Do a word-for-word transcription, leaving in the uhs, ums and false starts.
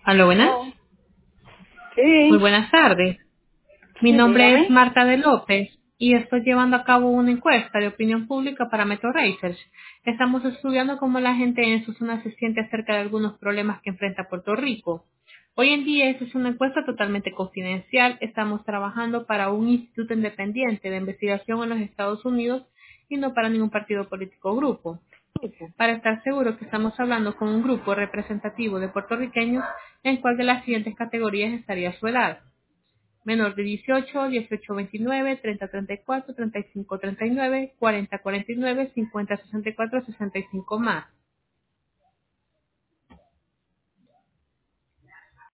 Aló, buenas. Hello. Muy Sí, buenas tardes. Mi sí, nombre es dígame. Marta de López y estoy llevando a cabo una encuesta de opinión pública para Metro Research. Estamos estudiando cómo la gente en su zona se siente acerca de algunos problemas que enfrenta Puerto Rico. Hoy en día esta es una encuesta totalmente confidencial. Estamos trabajando para un instituto independiente de investigación en los Estados Unidos y no para ningún partido político o grupo. Para estar seguro que estamos hablando con un grupo representativo de puertorriqueños en cuál de las siguientes categorías estaría su edad: menor de dieciocho, dieciocho veintinueve, treinta treinta y cuatro, treinta y cinco treinta y nueve, cuarenta cuarenta y nueve, cincuenta sesenta y cuatro, sesenta y cinco más.